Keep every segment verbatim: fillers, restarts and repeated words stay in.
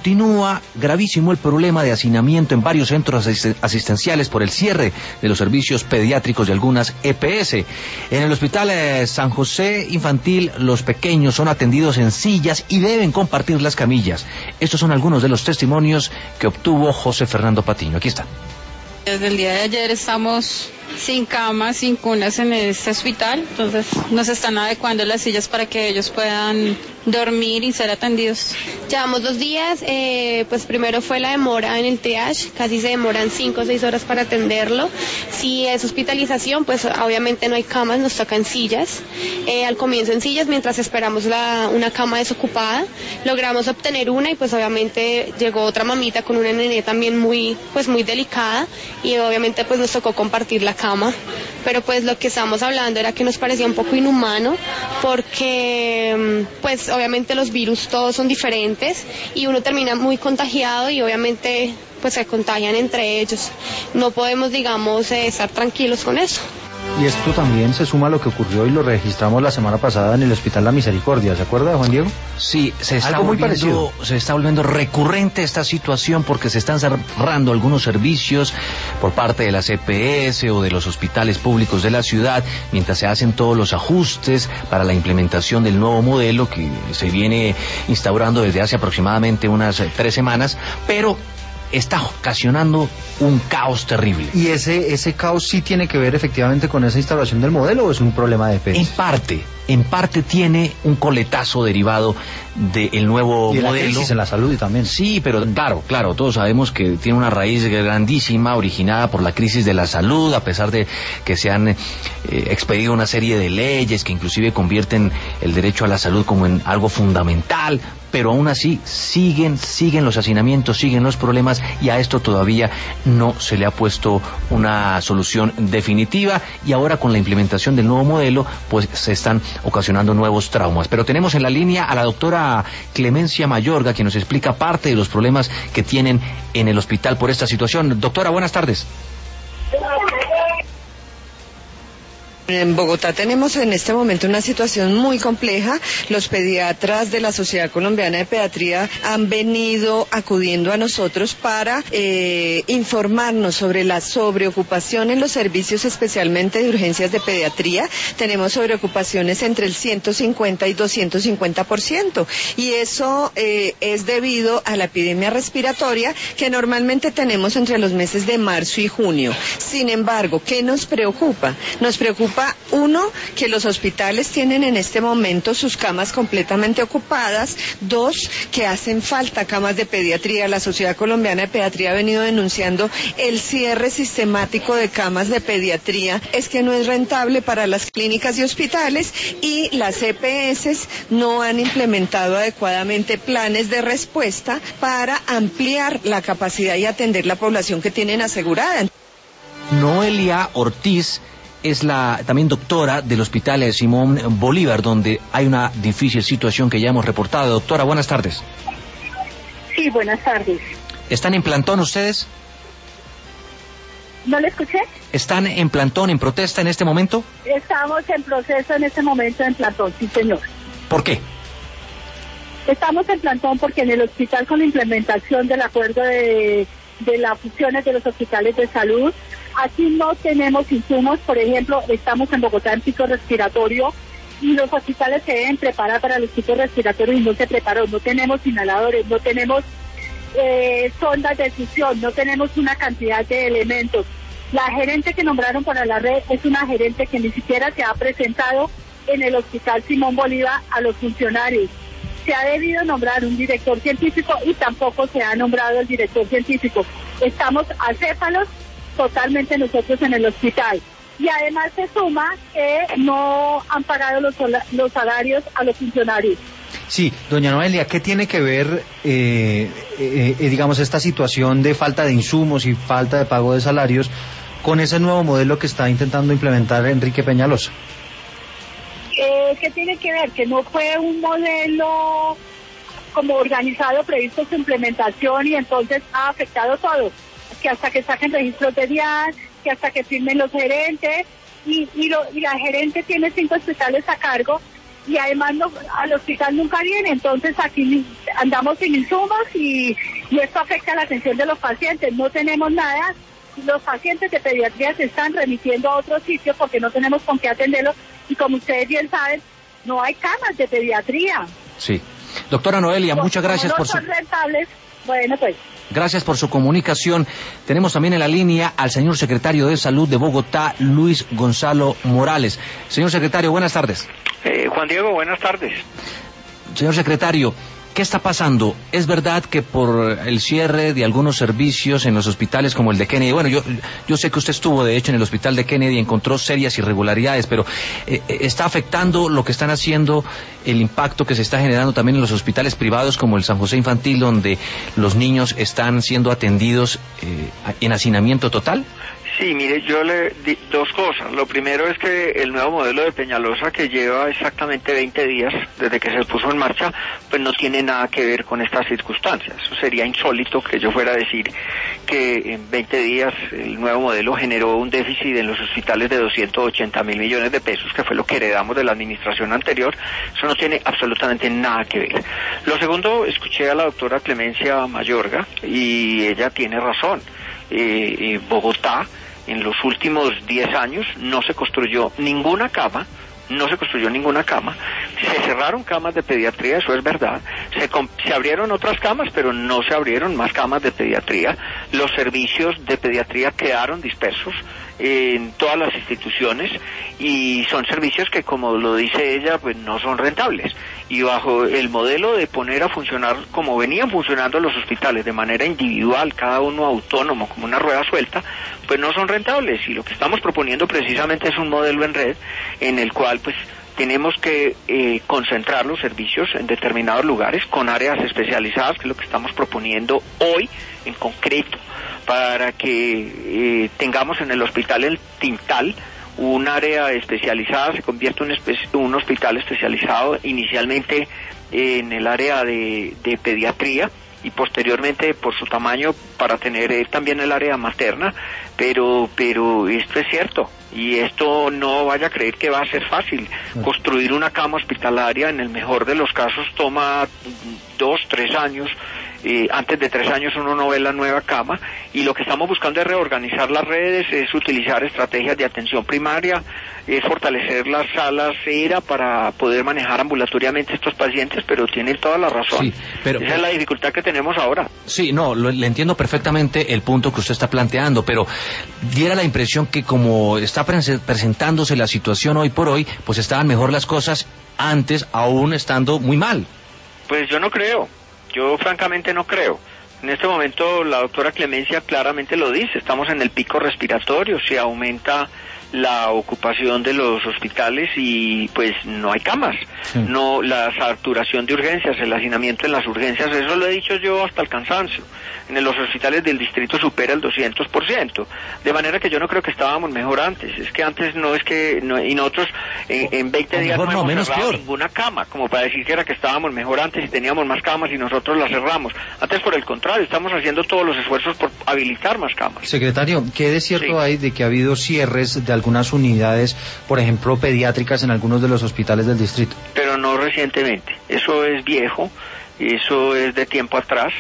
continúa gravísimo el problema de hacinamiento en varios centros asistenciales por el cierre de los servicios pediátricos de algunas E P S. En el Hospital eh, San José Infantil, los pequeños son atendidos en sillas y deben compartir las camillas. Estos son algunos de los testimonios que obtuvo José Fernando Patiño. Aquí está. Desde el día de ayer estamos sin camas, sin cunas en este hospital, entonces nos están adecuando las sillas para que ellos puedan dormir y ser atendidos. Llevamos dos días, eh, pues primero fue la demora en el triage, casi se demoran cinco o seis horas para atenderlo. Si es hospitalización, pues obviamente no hay camas, nos tocan sillas. Eh, al comienzo en sillas, mientras esperamos la, una cama desocupada, logramos obtener una y pues obviamente llegó otra mamita con una nené también muy, pues muy delicada y obviamente pues nos tocó compartir la cama, pero pues lo que estábamos hablando era que nos parecía un poco inhumano porque pues obviamente los virus todos son diferentes y uno termina muy contagiado y obviamente pues se contagian entre ellos. No podemos, digamos, eh, estar tranquilos con eso. Y esto también se suma a lo que ocurrió y lo registramos la semana pasada en el Hospital La Misericordia, ¿se acuerda, Juan Diego? Sí, se está, Algo muy volviendo, parecido. se está volviendo recurrente esta situación porque se están cerrando algunos servicios por parte de las E P S o de los hospitales públicos de la ciudad, mientras se hacen todos los ajustes para la implementación del nuevo modelo que se viene instaurando desde hace aproximadamente unas tres semanas, pero está ocasionando un caos terrible. ¿Y ese ese caos sí tiene que ver efectivamente con esa instauración del modelo o es un problema de E P S? En parte, en parte tiene un coletazo derivado del nuevo y de modelo. La crisis en la salud también. Sí, pero claro, claro, todos sabemos que tiene una raíz grandísima originada por la crisis de la salud, a pesar de que se han eh, expedido una serie de leyes que inclusive convierten el derecho a la salud como en algo fundamental, pero aún así siguen, siguen los hacinamientos, siguen los problemas y a esto todavía no se le ha puesto una solución definitiva y ahora con la implementación del nuevo modelo pues se están ocasionando nuevos traumas. Pero tenemos en la línea a la doctora Clemencia Mayorga, que nos explica parte de los problemas que tienen en el hospital por esta situación. Doctora, buenas tardes. En Bogotá tenemos en este momento una situación muy compleja. Los pediatras de la Sociedad Colombiana de Pediatría han venido acudiendo a nosotros para eh, informarnos sobre la sobreocupación en los servicios, especialmente de urgencias de pediatría. Tenemos sobreocupaciones entre el ciento cincuenta y doscientos cincuenta por ciento y eso eh, es debido a la epidemia respiratoria que normalmente tenemos entre los meses de marzo y junio. Sin embargo, ¿qué nos preocupa? Nos preocupa uno, que los hospitales tienen en este momento sus camas completamente ocupadas. Dos, que hacen falta camas de pediatría. La Sociedad Colombiana de Pediatría ha venido denunciando el cierre sistemático de camas de pediatría. Es que no es rentable para las clínicas y hospitales y las E P S no han implementado adecuadamente planes de respuesta para ampliar la capacidad y atender la población que tienen asegurada. Noelia Ortiz es la también doctora del Hospital de Simón Bolívar, donde hay una difícil situación que ya hemos reportado. Doctora, buenas tardes. Sí, buenas tardes. ¿Están en plantón ustedes? ¿No le escuché? ¿Están en plantón, en protesta en este momento? Estamos en proceso en este momento en plantón, sí señor. ¿Por qué? Estamos en plantón porque en el hospital, con la implementación del acuerdo de, de las fusiones de los hospitales de salud, aquí no tenemos insumos. Por ejemplo, estamos en Bogotá en pico respiratorio y los hospitales se deben preparar para los picos respiratorios y no se preparó. No tenemos inhaladores, no tenemos eh, sondas de fusión, no tenemos una cantidad de elementos. La gerente que nombraron para la red es una gerente que ni siquiera se ha presentado en el Hospital Simón Bolívar a los funcionarios. Se ha debido nombrar un director científico y tampoco se ha nombrado el director científico. Estamos acéfalos totalmente nosotros en el hospital. Y además se suma que no han pagado los, los salarios a los funcionarios. Sí, doña Noelia, ¿qué tiene que ver, eh, eh, eh, digamos, esta situación de falta de insumos y falta de pago de salarios con ese nuevo modelo que está intentando implementar Enrique Peñalosa? Eh, ¿Qué tiene que ver? Que no fue un modelo como organizado, previsto su implementación y entonces ha afectado todo. Que hasta que saquen registros de D I A N, que hasta que firmen los gerentes, y, y, lo, y la gerente tiene cinco hospitales a cargo, y además no, al hospital nunca viene, entonces aquí andamos sin insumos y, y esto afecta la atención de los pacientes, no tenemos nada, los pacientes de pediatría se están remitiendo a otro sitio porque no tenemos con qué atenderlos y como ustedes bien saben, no hay camas de pediatría. Sí. Doctora Noelia, Como muchas gracias no por su... son rentables, bueno pues... Gracias por su comunicación. Tenemos también en la línea al señor secretario de Salud de Bogotá, Luis Gonzalo Morales. Señor secretario, buenas tardes. Eh, Juan Diego, buenas tardes. Señor secretario, ¿qué está pasando? ¿Es verdad que por el cierre de algunos servicios en los hospitales como el de Kennedy, bueno, yo yo sé que usted estuvo de hecho en el hospital de Kennedy y encontró serias irregularidades, pero eh, ¿está afectando lo que están haciendo, el impacto que se está generando también en los hospitales privados como el San José Infantil, donde los niños están siendo atendidos eh, en hacinamiento total? Sí, mire, yo le di dos cosas. Lo primero es que el nuevo modelo de Peñalosa, que lleva exactamente veinte días desde que se puso en marcha, pues no tiene nada que ver con estas circunstancias. Eso sería insólito que yo fuera a decir que en veinte días el nuevo modelo generó un déficit en los hospitales de doscientos ochenta mil millones de pesos, que fue lo que heredamos de la administración anterior. Eso no tiene absolutamente nada que ver. Lo segundo, escuché a la doctora Clemencia Mayorga y ella tiene razón. Eh, eh, Bogotá en los últimos diez años no se construyó ninguna cama, no se construyó ninguna cama, se cerraron camas de pediatría, eso es verdad, se, se abrieron otras camas, pero no se abrieron más camas de pediatría, los servicios de pediatría quedaron dispersos en todas las instituciones y son servicios que, como lo dice ella, pues no son rentables, y bajo el modelo de poner a funcionar como venían funcionando los hospitales de manera individual, cada uno autónomo como una rueda suelta, pues no son rentables, y lo que estamos proponiendo precisamente es un modelo en red en el cual pues tenemos que eh, concentrar los servicios en determinados lugares con áreas especializadas, que es lo que estamos proponiendo hoy en concreto, para que eh, tengamos en el hospital El Tintal un área especializada, se convierte en un, un hospital especializado inicialmente en el área de, de pediatría y posteriormente por su tamaño para tener eh, también el área materna, pero pero esto es cierto y esto no vaya a creer que va a ser fácil. Construir una cama hospitalaria en el mejor de los casos toma dos, tres años. Eh, antes de tres años uno no ve la nueva cama y lo que estamos buscando es reorganizar las redes, es utilizar estrategias de atención primaria, es fortalecer las salas ERA para poder manejar ambulatoriamente estos pacientes, pero tienen toda la razón. Sí, pero, esa es la dificultad que tenemos ahora. Sí, no, lo, le entiendo perfectamente el punto que usted está planteando, pero diera la impresión que como está pre- presentándose la situación hoy por hoy, pues estaban mejor las cosas antes, aún estando muy mal. Pues yo no creo. Yo francamente no creo. En este momento la doctora Clemencia claramente lo dice, estamos en el pico respiratorio, se aumenta la ocupación de los hospitales y pues no hay camas, sí. No, la saturación de urgencias, el hacinamiento en las urgencias, eso lo he dicho yo hasta el cansancio, en los hospitales del distrito supera el doscientos por ciento, de manera que yo no creo que estábamos mejor antes, es que antes no es que, no, y nosotros en, en veinte días no, no hemos cerrado peor. Ninguna cama, como para decir que era que estábamos mejor antes y teníamos más camas y nosotros las cerramos, antes por el contrario, estamos haciendo todos los esfuerzos por habilitar más camas. Secretario, ¿qué de cierto sí. hay de que ha habido cierres de algunas unidades, por ejemplo, pediátricas en algunos de los hospitales del distrito? Pero no recientemente, eso es viejo, eso es de tiempo atrás,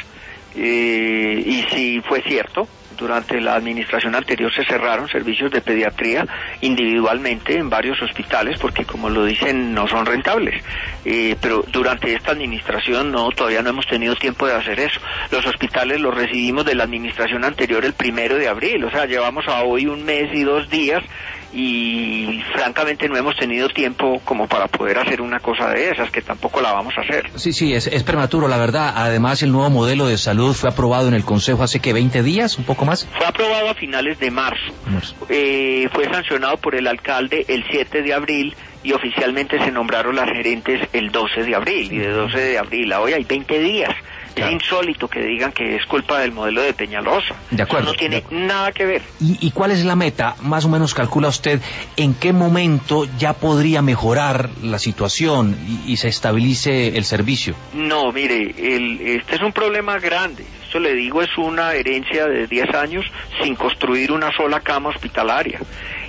eh, y si fue cierto, durante la administración anterior se cerraron servicios de pediatría individualmente en varios hospitales porque, como lo dicen, no son rentables, eh, pero durante esta administración no, todavía no hemos tenido tiempo de hacer eso. Los hospitales los recibimos de la administración anterior el primero de abril, o sea, llevamos a hoy un mes y dos días y francamente no hemos tenido tiempo como para poder hacer una cosa de esas, que tampoco la vamos a hacer. Sí, sí, es, es prematuro, la verdad. Además, el nuevo modelo de salud fue aprobado en el Consejo hace que veinte días, un poco más. Fue aprobado a finales de marzo. marzo. Eh, fue sancionado por el alcalde el siete de abril y oficialmente se nombraron las gerentes el doce de abril, y de doce de abril a hoy hay veinte días. Claro. Es insólito que digan que es culpa del modelo de Peñalosa. De acuerdo. Eso no tiene nada que ver. ¿Y, ¿Y cuál es la meta? Más o menos calcula usted en qué momento ya podría mejorar la situación y, y se estabilice el servicio. No, mire, el, este es un problema grande. Esto, le digo, es una herencia de diez años sin construir una sola cama hospitalaria.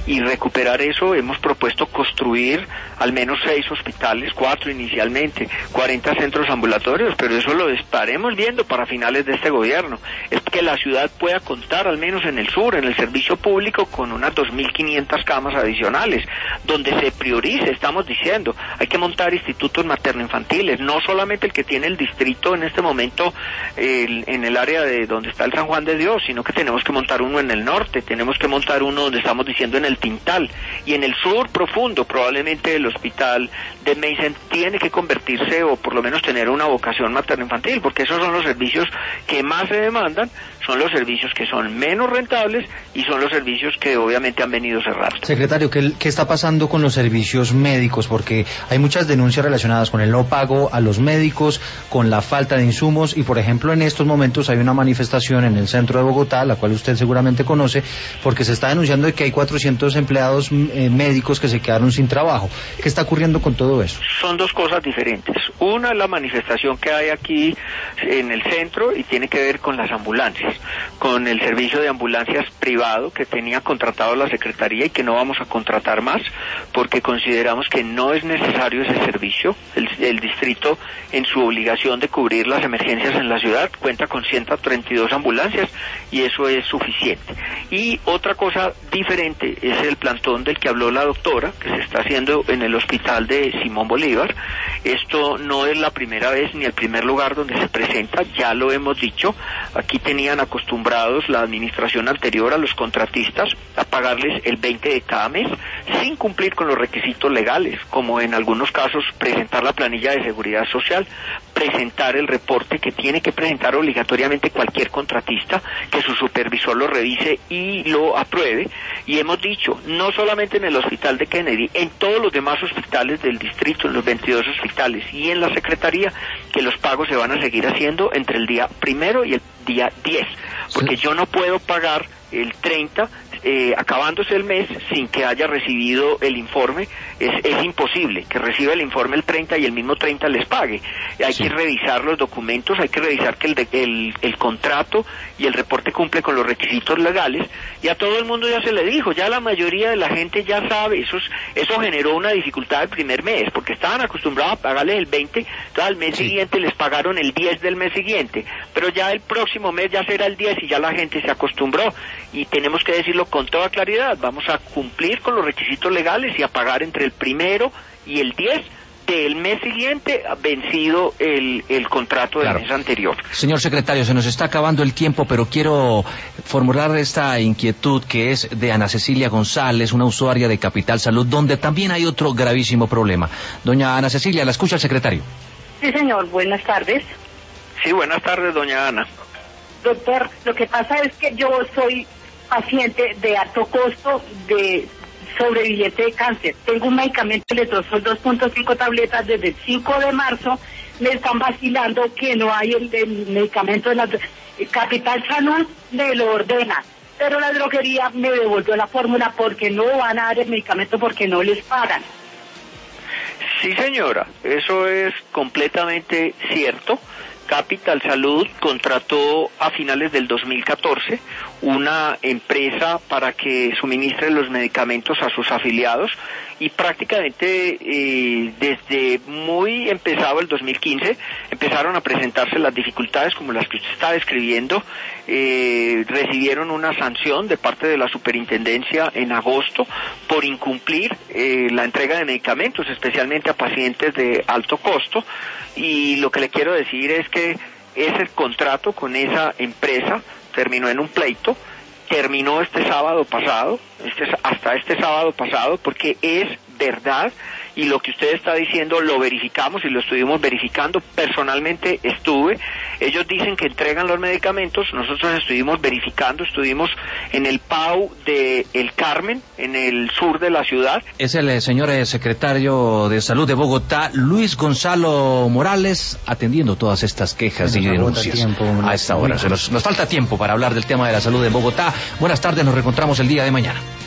y recuperar eso. Hemos propuesto construir al menos seis hospitales, cuatro inicialmente, cuarenta centros ambulatorios, pero eso lo estaremos viendo para finales de este gobierno. Es que la ciudad pueda contar, al menos en el sur, en el servicio público, con unas dos mil quinientas camas adicionales, donde se priorice. Estamos diciendo, hay que montar institutos materno-infantiles, no solamente el que tiene el distrito en este momento el, en el área de donde está el San Juan de Dios, sino que tenemos que montar uno en el norte, tenemos que montar uno donde estamos diciendo en el Tintal, y en el sur profundo probablemente el hospital de Meisen tiene que convertirse o por lo menos tener una vocación materno-infantil, porque esos son los servicios que más se demandan, son los servicios que son menos rentables y son los servicios que obviamente han venido cerrados. Secretario, ¿qué, qué está pasando con los servicios médicos? Porque hay muchas denuncias relacionadas con el no pago a los médicos, con la falta de insumos, y por ejemplo en estos momentos hay una manifestación en el centro de Bogotá, la cual usted seguramente conoce, porque se está denunciando de que hay cuatrocientos empleados eh, médicos que se quedaron sin trabajo. ¿Qué está ocurriendo con todo eso? Son dos cosas diferentes. Una es la manifestación que hay aquí en el centro y tiene que ver con las ambulancias, con el servicio de ambulancias privado que tenía contratado la Secretaría y que no vamos a contratar más porque consideramos que no es necesario ese servicio. El, el distrito, en su obligación de cubrir las emergencias en la ciudad, cuenta con ciento treinta y dos ambulancias y eso es suficiente. Y otra cosa diferente es el plantón del que habló la doctora, que se está haciendo en el hospital de Simón Bolívar. Esto no es la primera vez ni el primer lugar donde se presenta, ya lo hemos dicho. Aquí tenían acostumbrados la administración anterior a los contratistas a pagarles el veinte de cada mes sin cumplir con los requisitos legales, como en algunos casos presentar la planilla de seguridad social, presentar el reporte que tiene que presentar obligatoriamente cualquier contratista, que su supervisor lo revise y lo apruebe. Y hemos dicho, no solamente en el hospital de Kennedy, en todos los demás hospitales del distrito, en los veintidós hospitales y en la Secretaría, que los pagos se van a seguir haciendo entre el día primero y el día diez, porque sí. Yo no puedo pagar el treinta, eh, acabándose el mes, sin que haya recibido el informe. Es, es imposible que reciba el informe el treinta y el mismo treinta les pague. Hay sí. que revisar los documentos, hay que revisar que el, de, el, el contrato y el reporte cumple con los requisitos legales, y a todo el mundo ya se le dijo, ya la mayoría de la gente ya sabe. Eso, es, eso generó una dificultad el primer mes, porque estaban acostumbrados a pagarles el veinte, entonces al mes sí. siguiente les pagaron el diez del mes siguiente, pero ya el próximo mes ya será el diez y ya la gente se acostumbró. Y tenemos que decirlo con toda claridad, vamos a cumplir con los requisitos legales y a pagar entre el primero y el diez del mes siguiente, vencido el, el contrato del claro. mes anterior. Señor secretario, se nos está acabando el tiempo, pero quiero formular esta inquietud que es de Ana Cecilia González, una usuaria de Capital Salud, donde también hay otro gravísimo problema. Doña Ana Cecilia, la escucha el secretario. Sí, señor, buenas tardes. Sí, buenas tardes, doña Ana. Doctor, lo que pasa es que yo soy paciente de alto costo, de sobreviviente de cáncer. Tengo un medicamento letrozol dos punto cinco tabletas desde el cinco de marzo. Me están vacilando que no hay el, el medicamento de la Capital Salud, me lo ordena, pero la droguería me devolvió la fórmula porque no van a dar el medicamento porque no les pagan. Sí, señora, eso es completamente cierto. Capital Salud contrató a finales del dos mil catorce una empresa para que suministre los medicamentos a sus afiliados y prácticamente eh, desde muy empezado el dos mil quince empezaron a presentarse las dificultades como las que usted está describiendo. Eh, recibieron una sanción de parte de la superintendencia en agosto por incumplir eh, la entrega de medicamentos, especialmente a pacientes de alto costo, y lo que le quiero decir es que ese contrato con esa empresa terminó en un pleito, terminó este sábado pasado, este, hasta este sábado pasado, porque es verdad, y lo que usted está diciendo lo verificamos y lo estuvimos verificando. Personalmente estuve, ellos dicen que entregan los medicamentos, nosotros estuvimos verificando, estuvimos en el P A U de El Carmen, en el sur de la ciudad. Es el señor secretario de Salud de Bogotá, Luis Gonzalo Morales, atendiendo todas estas quejas y denuncias tiempo, a esta hora. Se nos, nos falta tiempo para hablar del tema de la salud en Bogotá. Buenas tardes, nos reencontramos el día de mañana.